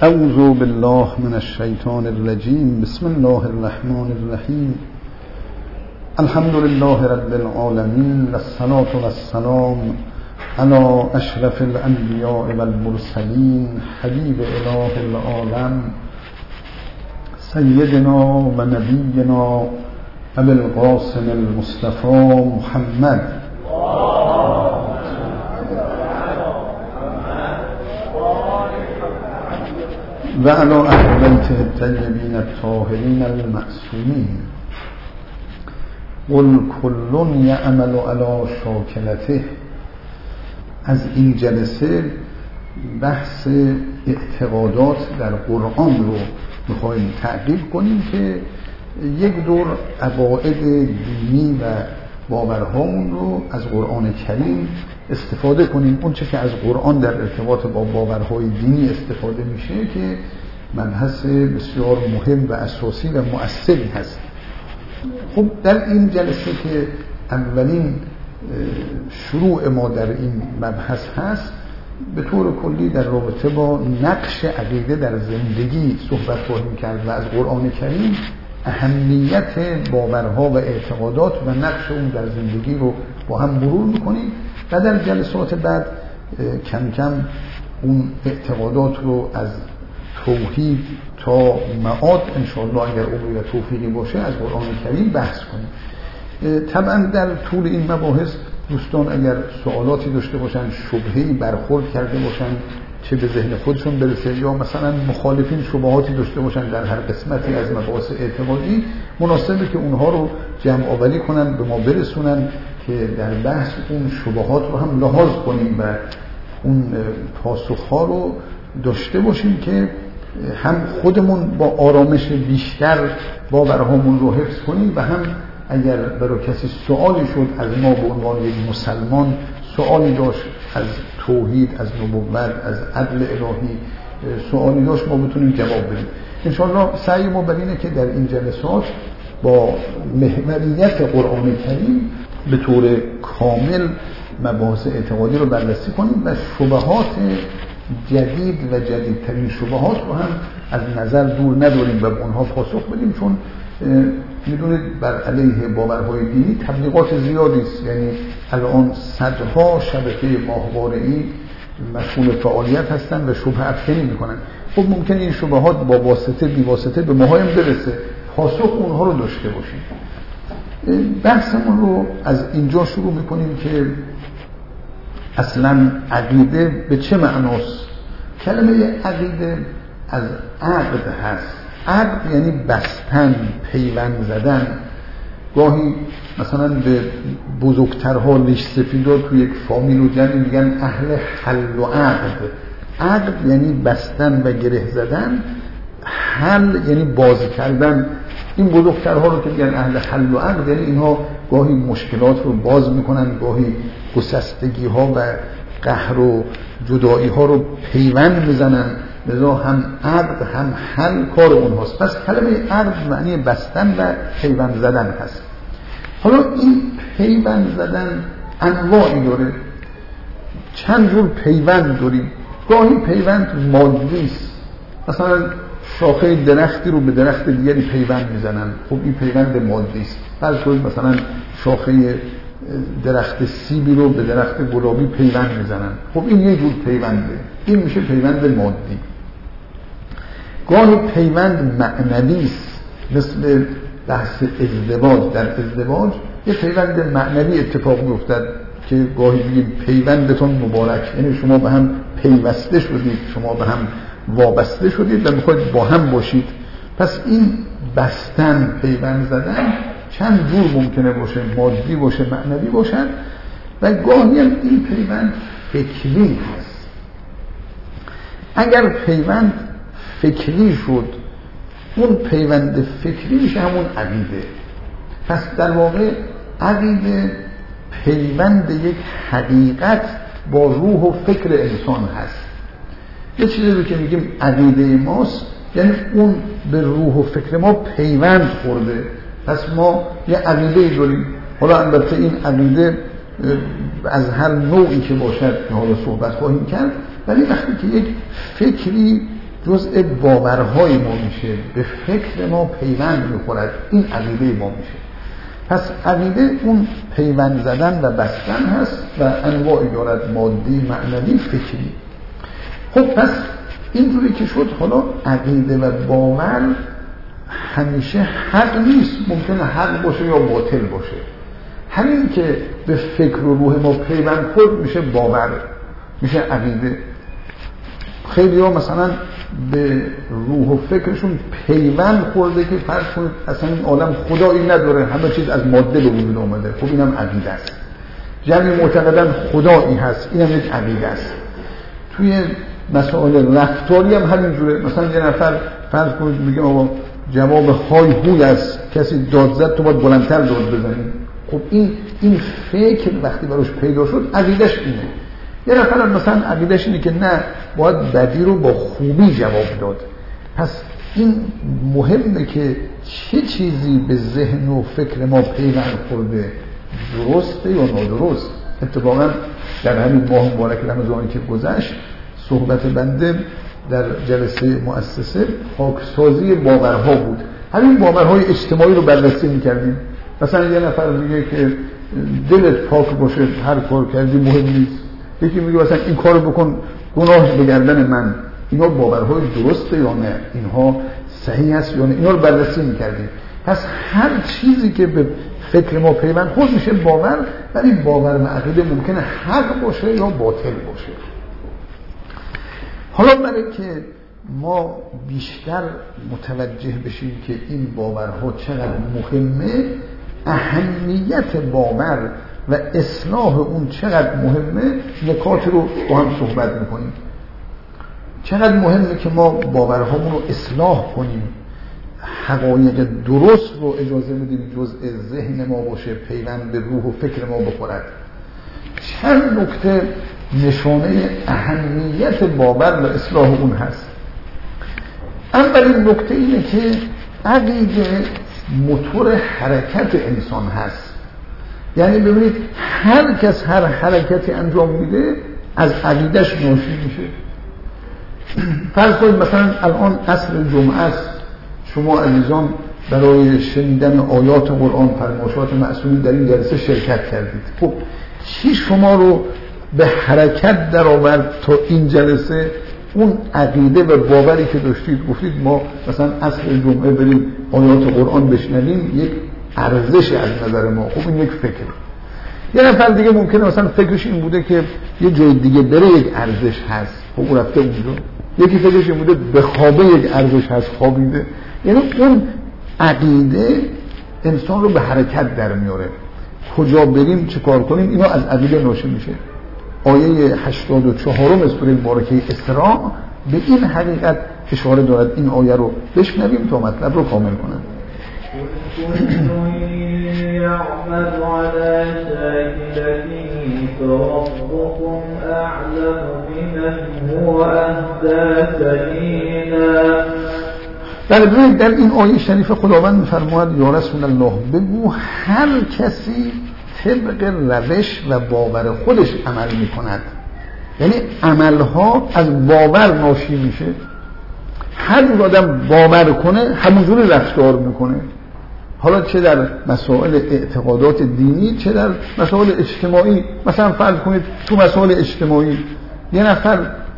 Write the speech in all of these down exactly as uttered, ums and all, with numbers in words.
اعوذ بالله من الشیطان الرجیم. بسم الله الرحمن الرحیم. الحمد لله رب العالمین و الصلاة و السلام علی اشرف الانبیاء و المرسلین حبیب اله العالم سیدنا و نبینا ابی القاسم المصطفى محمد و علی اهل بیته الطیبین الطاهرین المعصومین. قل کل یعمل علی شاکلته. از این جلسه بحث اعتقادات در قرآن رو میخوایم تعقیب کنیم که یک دور عقاید دینی و باورهامون رو از قرآن کریم استفاده کنیم. اون چه که از قرآن در ارتباط با باورهای دینی استفاده میشه که مبحث بسیار مهم و اساسی و مؤثری هست. خب در این جلسه که اولین شروع ما در این مبحث هست، به طور کلی در رابطه با نقش عقیده در زندگی صحبت خواهیم کرد و از قرآن کریم اهمیت باورها و اعتقادات و نقش اون در زندگی رو با هم مرور میکنیم و در جلسات بعد کم کم اون اعتقادات رو از توحید تا معاد انشاءالله اگر عمری و توفیقی باشه از قرآن کریم بحث کنیم. طبعا در طول این مباحث دوستان اگر سوالاتی داشته باشن، شبهه‌ای برخورد کرده باشن چه به ذهن خودشون برسه یا مثلا مخالفین شبهاتی داشته باشن در هر قسمتی از مباحث اعتقادی، مناسبه که اونها رو جمع آوری کنن به ما برسونن که در بحث اون شبهات رو هم لحاظ کنیم و اون پاسخها رو داشته باشیم که هم خودمون با آرامش بیشتر باورهامون رو حفظ کنیم و هم اگر برای کسی سوالی شد از ما به عنوان یک مسلمان سوالی داشت از توحید، از نبوت، از عدل الهی سوالی داشت، ما بتونیم جواب بدیم. انشاءالله سعی ما بر اینه که در این جلسات با محوریت قرآن کریم به طور کامل مباحث اعتقادی رو بررسی کنیم و شبهات جدید و جدیدترین شبهات رو هم از نظر دور نداریم و به اونها پاسخ بدیم، چون میدونید بر علیه باورهای دینی تبلیغات زیادی است. یعنی الان صدها شبکه ماهواره‌ای مشغول فعالیت هستن و شبهه افکنی میکنن. خب ممکنه این شبهات با واسطه بی واسطه به ماهایم برسه، پاسخ اونها رو داشته باشیم. بحثمون رو از اینجا شروع میکنیم که اصلا عقیده به چه معناست؟ کلمه عقیده از عقد هست. عقد یعنی بستن، پیوند زدن. گاهی مثلا به بزرگترها ریش سفیدا تو یک فامیل و جمعی میگن اهل حل و عقد. عقد یعنی بستن و گره زدن، حل یعنی باز کردن. این بزرگترها رو که میگن اهل حل و عقد یعنی اینها گاهی مشکلات رو باز میکنن، گاهی گسستگی ها و قهر و جدایی ها رو پیوند میزنن. لذا هم عقد هم حل کار اونهاست. پس کلمه عقد معنی بستن و پیوند زدن هست. حالا این پیوند زدن انواعی داره. چند جور پیوند داریم. گاهی پیوند مادی است. مثلا شاخه درختی رو به درخت دیگری پیوند میزنن. خب این پیوند مادی است. فرض کنید مثلا شاخه درخت سیبی رو به درخت گلابی پیوند میزنن. خب این یه جور پیونده. این میشه پیوند مادی. گاهی پیوند معنوی است، مثل بحث ازدواج. در ازدواج یه پیوند معنوی اتفاق میافتد که گاهی میگیم پیوندتون مبارک، یعنی شما به هم پیوسته شدید، شما به هم وابسته شدید و میخواید با هم باشید. پس این بستن، پیوند زدن چند جور ممکنه باشه، مادی باشه، معنوی باشد و گاهی هم این پیوند فکری هست. اگر پیوند فکری شد، اون پیوند فکری میشه همون عقیده. پس در واقع عقیده پیوند یک حقیقت با روح و فکر انسان هست. یه چیزی رو که میگیم عقیده ماست یعنی اون به روح و فکر ما پیوند خورده. پس ما یه عقیده داریم. حالا البته این عقیده از هر نوعی که باشد که حالا صحبت خواهیم کرد، ولی وقتی که یک فکری جزء باورهای ما میشه، به فکر ما پیوند میخورد، این عقیده ما میشه. پس عقیده اون پیوند زدن و بستن هست و انواعی دارد، مادی، معنوی، فکری. خب پس اینجوری که شد، حالا عقیده و باور همیشه حق نیست، ممکنه حق باشه یا باطل باشه. همین که به فکر و روح ما پیوند خورد میشه باور، میشه عقیده. خیلی ها مثلا به روح و فکرشون پیوند خورده که فرض کنید اصلا این عالم خدایی نداره، همه چیز از ماده به وجود اومده. خب اینم عقیده است. جمعی معتقدن خدایی هست، اینم یک عقیده است. توی مسائل رفتاری هم همینجوره. مثلا یه نفر فرض کنید میگه آقا جواب های هوی است، کسی داد زد تو باید بلندتر داد بزنی. خب این این فکر وقتی براش پیدا شد عقیدش اینه. یه نفر مثلا عقیدش اینه که نه، باید بدی رو با خوبی جواب داد. پس این مهمه که چه چیزی به ذهن و فکر ما پیوند خورده، درسته یا نادرست. اتفاقا در همین ماه مبارک رمضانی که گذشت صحبت بنده در جلسه مؤسسه پاکسازی باورها بود. همین باورهای اجتماعی رو بررسی می‌کردیم. مثلا یه نفر میگه که دلت پاک باشه، هر کار کردی مهم نیست. یکی میگه مثلا این کارو بکن گناه به گردن من. اینا باورهای درسته یا نه؟ اینها صحیح است یا نه؟ اینا رو بررسی می‌کردیم. پس هر چیزی که به فکر ما پیوند خورد میشه باور، ولی باور و عقیده ممکنه حق باشه یا باطل باشه. حالا برای که ما بیشتر متوجه بشیم که این باورها چقدر مهمه، اهمیت باور و اصلاح اون چقدر مهمه، نکات رو با هم صحبت میکنیم. چقدر مهمه که ما باورهامون رو اصلاح کنیم، حقایق درست رو اجازه بدیم جزء ذهن ما باشه، پیوند به روح و فکر ما بخورد. چند نکته نشانه اهمیت باور و اصلاح اون هست. اولین نکته اینه که عقیده موتور حرکت انسان هست. یعنی ببینید هر کس هر حرکتی انجام میده از عقیدش ناشی میشه. فرض کنید مثلا الان عصر جمعه است، شما عزیزان برای شنیدن آیات قرآن، فرمایشات معصومین در این جلسه شرکت کردید. خب چی شما رو به حرکت در آورد تا این جلسه؟ اون عقیده و باوری که داشتید، گفتید ما مثلا عصر جمعه بریم آیات قرآن بشنویم، یک ارزش از نظر ما. خب این یک فکر. یه نفر دیگه ممکنه مثلا فکرش این بوده که یه جای دیگه بره، یک ارزش هست، خب اون رفته اونجا. یکی فکرش این بوده بخوابه، یک ارزش هست، خوابیده. یعنی اون عقیده انسان رو به حرکت در میاره. کجا بریم چه کار کنیم اینا از عقیده ناشی میشه. آیه هشتاد و چهار سوره مبارکه اسراء به این حقیقت اشاره دارد. این آیه رو بشنویم تا مطلب رو کامل کنم. يعمل على شاكلته فربكم أعلم بمن هو أهدى سبيلا. در در این آیه شریف خداوند می‌فرماید یا رسول الله بگو هر کسی طبق روش و باور خودش عمل می‌کند. یعنی عملها از باور ناشی میشه. هر آدم باور کنه همونجوری رفتار میکنه، حالا چه در مسائل اعتقادات دینی چه در مسائل اجتماعی. مثلا فرض کنید تو مسائل اجتماعی یه نفر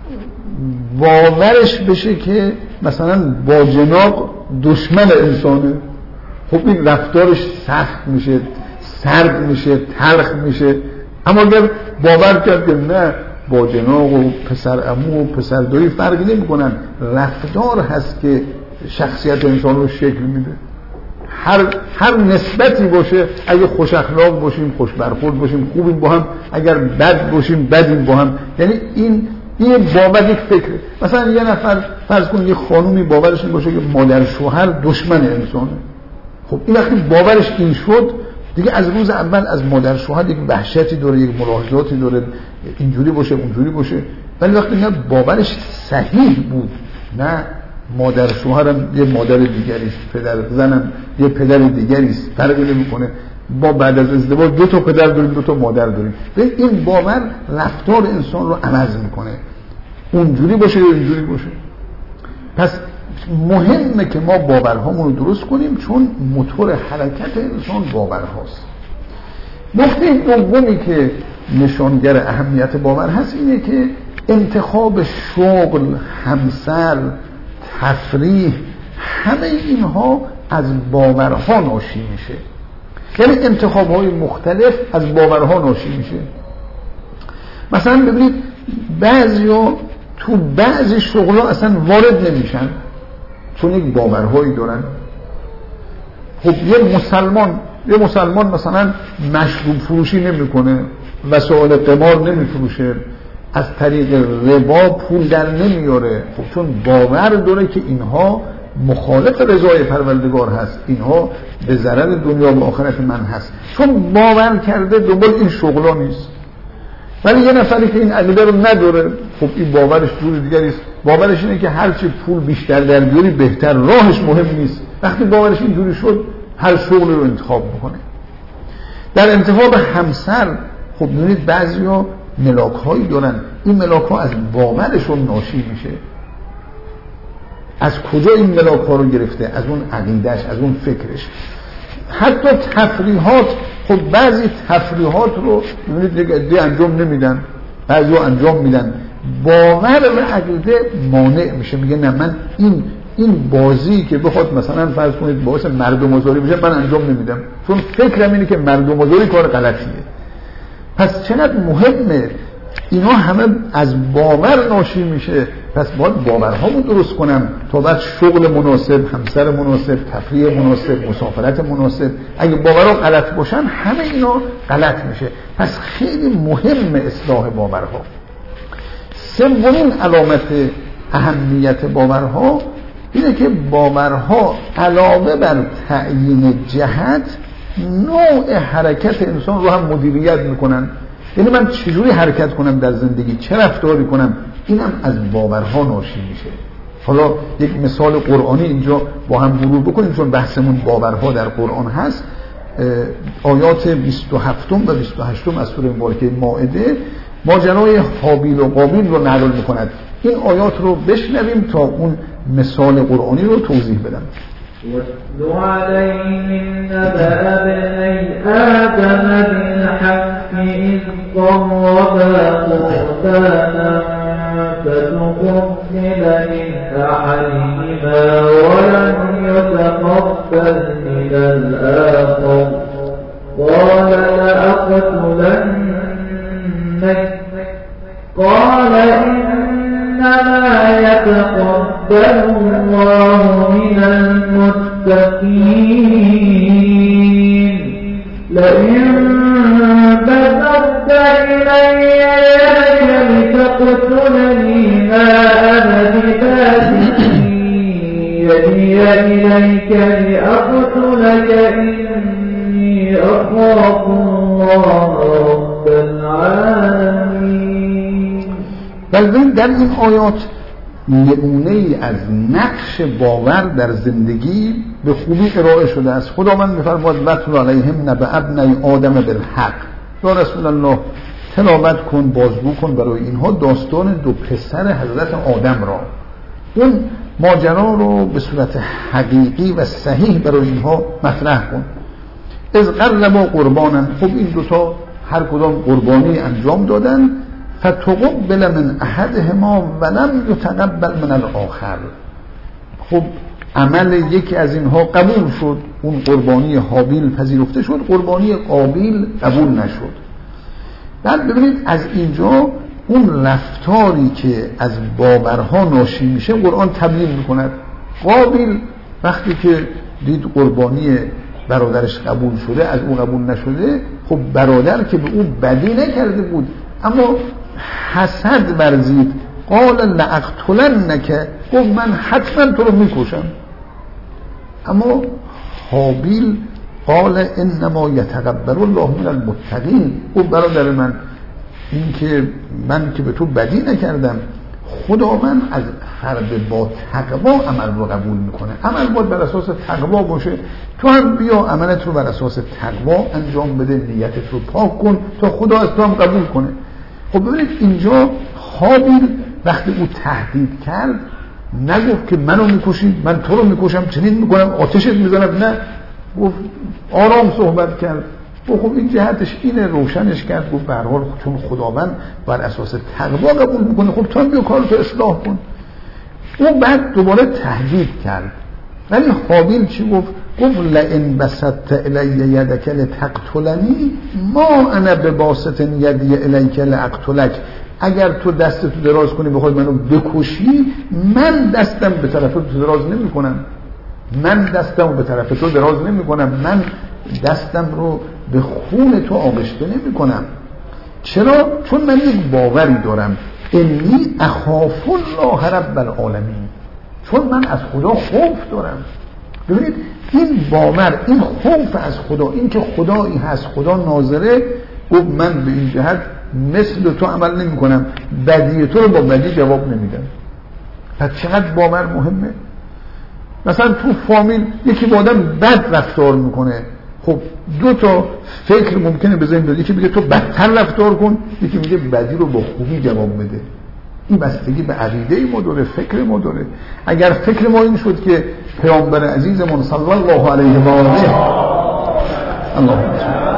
باورش بشه که مثلا با جناق دشمن انسانه، خب این رفتارش سخت میشه، سرد میشه، تلخ میشه. اما اگر باور کرد که نه، با جناق و پسر عمو و پسر دایی فرقی نمی کنن، رفتار هست که شخصیت انسان رو شکل میده. هر هر نسبتی باشه، اگه خوش اخلاق باشیم خوش برخورد باشیم خوبیم با هم، اگر بد باشیم بدیم با هم. یعنی این این باور یک فکره. مثلا یه نفر فرض کن یه خانومی باورش این باشه که مادر شوهر دشمن انسانه، خب این وقتی باورش این شد دیگه از روز اول از مادر شوهر یک وحشتی داره، یک ملاحظاتی داره، اینجوری باشه اونجوری باشه. ولی وقتی نه باورش صحیح بود، نه مادر شوهرم یه مادر دیگری است، پدر زنم یه پدر دیگری است، فرقی نمیکنه. با بعد از ازدواج دو تا پدر داریم دو تا مادر داریم. این باور رفتار انسان رو عوض میکنه، اونجوری باشه یا اینجوری باشه. پس مهمه که ما باورهامون رو درست کنیم، چون موتور حرکت انسان باورهاست. نکته دومی که نشانگر اهمیت باور هست اینه که انتخاب شغل، همسر، تفریح، همه اینها از باورها ناشی میشه. یعنی انتخاب‌های مختلف از باورها ناشی میشه. مثلا ببینید بعضیا تو بعضی شغل‌ها اصلا وارد نمیشن چون یک باورهایی دارن. خب یه مسلمان یه مسلمان مثلا مشروب فروشی نمیکنه، وسایل قمار نمیفروشه، از طریق ربا پول در نمیاره، خب چون باور داره که اینها مخالف رضای پروردگار هست، اینها به ضرر دنیا و آخرت من هست، چون باور کرده دنبال این شغلا نیست. ولی یه نفری که این عقیده رو نداره، خب این باورش جور دیگری است. باورش اینه که هرچی پول بیشتر در بیاری بهتر، راهش مهم نیست. وقتی باورش اینجوری شد هر شغلی رو انتخاب میکنه. در انتخاب همسر خب ببینید بعضیا ملاک هایی دارن، این ملاک ها از باورشون ناشی میشه. از کجا این ملاک ها رو گرفته؟ از اون عقیدهش، از اون فکرش. حتی تفریحات، خب بعضی تفریحات رو ببینید دیگه انجام نمیدن، بعضی ها انجام میدن. باور و عقیده مانع میشه، میگه نه من این این بازی که بخواد مثلا فرض کنید باعث مردم آزاری بشه من انجام نمیدم، چون فکرم اینه که مردم آزاری کار غلطیه. پس چقدر مهمه، اینا همه از باور ناشی میشه. پس باید باورهامو درست کنم تا بعد شغل مناسب، همسر مناسب، تفریح مناسب، مسافرت مناسب. اگه باورها غلط باشن همه اینا غلط میشه. پس خیلی مهم اصلاح باورها. سومین علامت اهمیت باورها اینه که باورها علاوه بر تعیین جهت، نوع حرکت انسان رو هم مدیریت میکنن. یعنی من چجوری حرکت کنم در زندگی، چه رفتاری کنم، اینم از باورها ناشی میشه. حالا یک مثال قرآنی اینجا با هم مرور بکنیم چون بحثمون باورها در قرآن هست. آیات بیست و هفت و بیست و هشت از سوره مبارکه مائده ماجرای هابیل و قابیل رو نقل میکند. این آیات رو بشنویم تا اون مثال قرآنی رو توضیح بدم. وَاتْلُ عَلَيْهِمْ نَبَأَ ابْنَيْ آدَمَ بِالْحَقِّ إِذْ قَرَّبَا قُرْبَانًا فَتُقُبِّلَ مِنْ أَحَدِهِمَا وَلَمْ يُتَقَبَّلْ مِنَ الْآخَرِ قَالَ لَأَقْتُلَنَّكَ قَالَ إِنَّمَا يَتَقَبَّلُ اللَّهُ مِنَ الْمُتَّقِينَ لَئِن بَسَطتَ إِلَيَّ يَدَكَ لِتَقْتُلَنِي مَا أَنَا بِبَاسِطٍ يَدِيَ إِلَيْكَ لِأَقْتُلَكَ إِنِّي أَخَافُ اللَّهَ رَبَّ الْعَالَمِينَ. بلکه در این آیات نمونه ای از نقش باور در زندگی به خوبی ارائه شده است. خداوند می‌فرماید وَاتْلُ عَلَیْهِمْ نَبَأَ ابْنَیْ آدَمَ بِالْحَقِّ. یا رسول الله تلاوت کن، بازگو کن برای اینها داستان دو پسر حضرت آدم را. اون ماجرا رو به صورت حقیقی و صحیح برای اینها مطرح کن. اذ قربا قربانا، خب این دوتا هر کدام قربانی انجام دادن. فتقبل من احدهما ولم یتقبل من الاخر، خب عمل یکی از اینها قبول شد، اون قربانی هابیل پذیرفته شد، قربانی قابیل قبول نشد. بعد ببینید از اینجا اون رفتاری که از باورها ناشی میشه قرآن تبیین میکند. قابیل وقتی که دید قربانی برادرش قبول شده از اون قبول نشده، خب برادر که به اون بدی نکرده بود اما حسد ورزید. قال لأقتلنک، گفت من حتما تو رو میکشم. اما هابیل قال انما یتقبل الله من المتقین، گفت برادر من این که من که به تو بدی نکردم، خدا من از فرد با تقوا عمل رو قبول میکنه. عمل باید بر اساس تقوا باشه، تو هم بیا عملت رو بر اساس تقوا انجام بده، نیتت رو پاک کن تا خدا از تو هم قبول کنه. خب ببینید اینجا هابیل وقتی او تهدید کرد نگفت که منو میکشی، من تو رو میکشم، چنین میکنم، آتشت میزنم، نه، گفت آرام صحبت کرد. و خب این جهتش اینه، روشنش کرد، گفت به هر حال چون خداوند بر اساس تقوا قبول میکنه، خب تو هم بیا کارتو اصلاح کن. اون بعد دوباره تهدید کرد. ولی حابیل چی گفت؟ گفت لئن بسطت الی یدک لتقتلنی ما انا بباسط یدی الیک لاقتلک. اگر تو دستتو دراز کنی بخوای منو بکشی، من دستم به طرف تو دراز نمی کنم، من دستم به طرف تو دراز نمی کنم، من دستم رو به خون تو آغشته نمی کنم. چرا؟ چون من یک باوری دارم، انی اخاف الله رب العالمین، چون من از خدا خوف دارم. ببینید این باور، این خوف از خدا، این که خدایی هست، خدا ناظره، گفت من به این جهت مثل تو عمل نمی کنم، بدی تو رو با بدی جواب نمیدم. پس چقدر باور مهمه. مثلا تو فامیل یکی با آدم بد رفتار میکنه، خب دو تا فکر ممکنه به ذهن بیاد، یکی میگه تو بدتر رفتار کن، یکی میگه بدی رو با خوبی جواب بده. این بستگی به عقیده ما داره، فکر ما داره. اگر فکر ما این شد که پیامبر عزیزمون صلی الله علیه و آله اللهم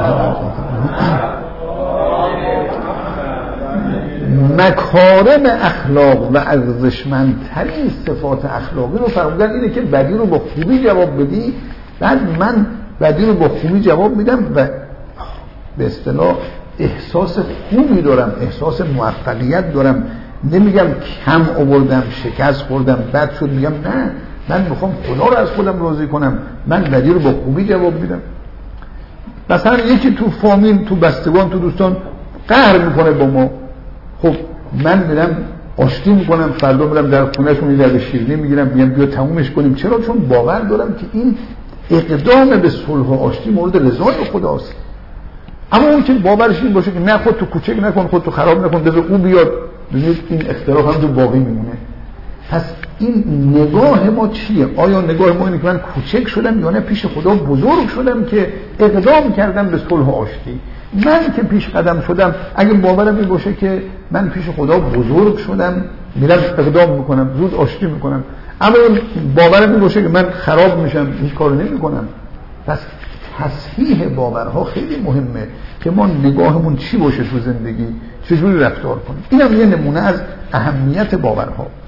مکارم اخلاق و ارزشمندترین صفات اخلاقی رو فرمودن اینه که بدی رو با خوبی جواب بدی. بعد من بدی رو با خوبی جواب میدم و به اصطلاح احساس خوبی دارم، احساس موفقیت دارم، نمیگم کم آوردم، شکست خوردم، بد شد، میگم نه، من میخوام خدا رو از خودم راضی کنم، من بدی رو با خوبی جواب میدم. مثلا یکی تو فامیل، تو بستگان، تو دوستان قهر میکنه با ما، خب من میرم آشتی میکنم، فردا میرم در خونهشون یه ذره شیرینی میگیرم، میگم بیا تمومش کنیم. چرا؟ چون باور دارم که این اقدام به صلح و آشتی مورد رضای خداست. اما اون که باورش این باشه که نه، خود تو کوچک نکن، خود تو خراب نکن، بذار اون بیاد، ببینید این اختلاف هم تو باقی میمونه. پس این نگاه ما چیه؟ آیا نگاه ما اینه که من کوچک شدم یا نه پیش خدا بزرگ شدم که اقدام کردم به صلح و آشتی؟ من که پیش قدم شدم، اگه باورم این باشه که من پیش خدا بزرگ شدم، میرم اقدام میکنم، زود آشتی میکنم. اما باورم این باشه که من خراب میشم، هیچ کارو نمیکنم. پس تصحیح باورها خیلی مهمه که ما نگاهمون چی باشه تو زندگی، چجوری رفتار کنیم. اینم یه نمونه از اهمیت باورها.